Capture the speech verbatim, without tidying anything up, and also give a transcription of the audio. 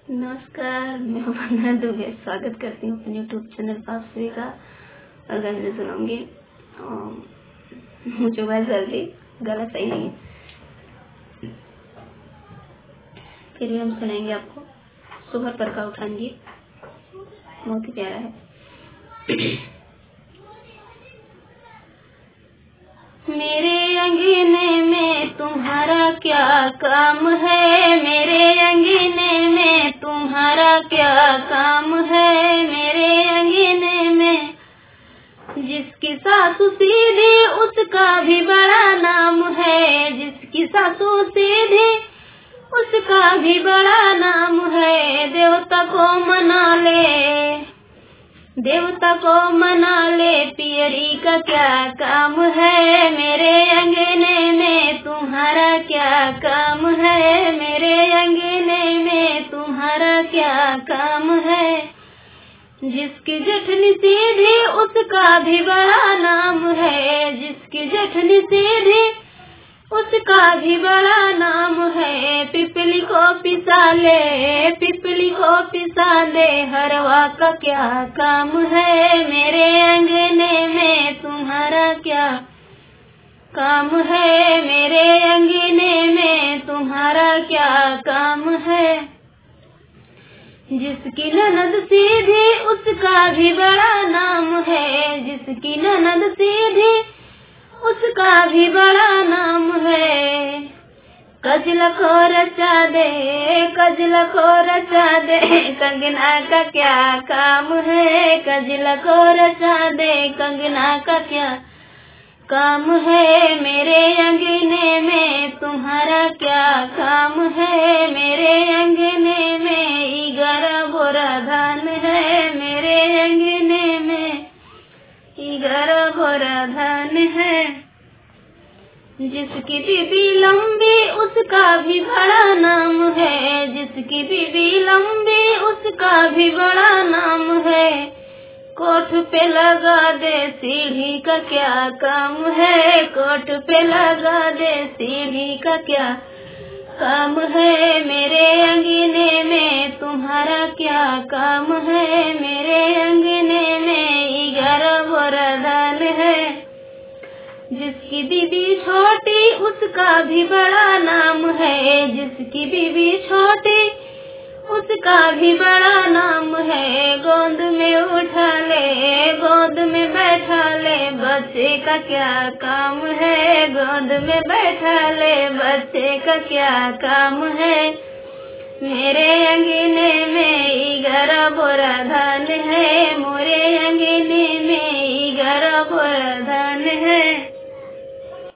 नमस्कार, मैं वंदना दुबे स्वागत करती हूँ अपने यूट्यूब चैनल पर आप सभी का। और गाने सुनाऊंगी। मुझे बहुत जल्दी गला सही नहीं है, फिर भी हम सुनाएंगे आपको। सुबह पर का उठान गीत बहुत ही प्यारा है। मेरे अंगने में तुम्हारा क्या काम है, मेरे अंगने में तुम्हारा क्या काम है, मेरे अंगने में जिसकी सासू सीधी उसका भी बड़ा नाम है, जिसकी सासू सीधी उसका भी बड़ा नाम है। देवता को मना ले, देवता को मना ले, पियरी का क्या काम है, मेरे अंगने में तुम्हारा क्या काम है, मेरे अंगने में तुम्हारा क्या काम है। जिसकी जेठनी सीधी उसका भी बड़ा नाम है, जिसकी जेठनी सीधी उसका भी बड़ा नाम है। पिपली को पिसा ले, पिपली को पिसा ले, हरवा का क्या काम है, मेरे अंगने में तुम्हारा क्या काम है, मेरे अंगने में तुम्हारा क्या काम है। जिसकी ननद सीधी उसका भी बड़ा नाम है, जिसकी ननद सीधी उसका भी बड़ा नाम है। कजला को रचा दे, कजला को रचा दे, कंगना का क्या काम है, कजला को रचा दे, कंगना का क्या काम है। मेरे अंगने में तुम्हारा क्या काम है, मेरे अंगने में ग्यारह बोरा धान है, मेरे अंगने में ग्यारह बोरा धान है। जिसकी बीबी लंबी उसका भी बड़ा नाम है, जिसकी बीबी लंबी उसका भी बड़ा नाम है। कोठ पे लगा दे सीढ़ी का क्या काम है, कोठ पे लगा दे सीढ़ी का क्या काम है। मेरे अंगने में तुम्हारा क्या काम है, मेरे अंगने में ग्यारह बोरा धान है। जिसकी बीबी छोटी उसका भी बड़ा नाम है, जिसकी बीबी छोटी उसका भी बड़ा नाम है। गोद में उठा ले, गोद में बैठा ले, बच्चे का क्या काम है, गोद में बैठा ले, बच्चे का क्या काम है। मेरे अंगने में ग्यारह बोरा धान है, मोरे अंगने में ग्यारह बोरा धान है।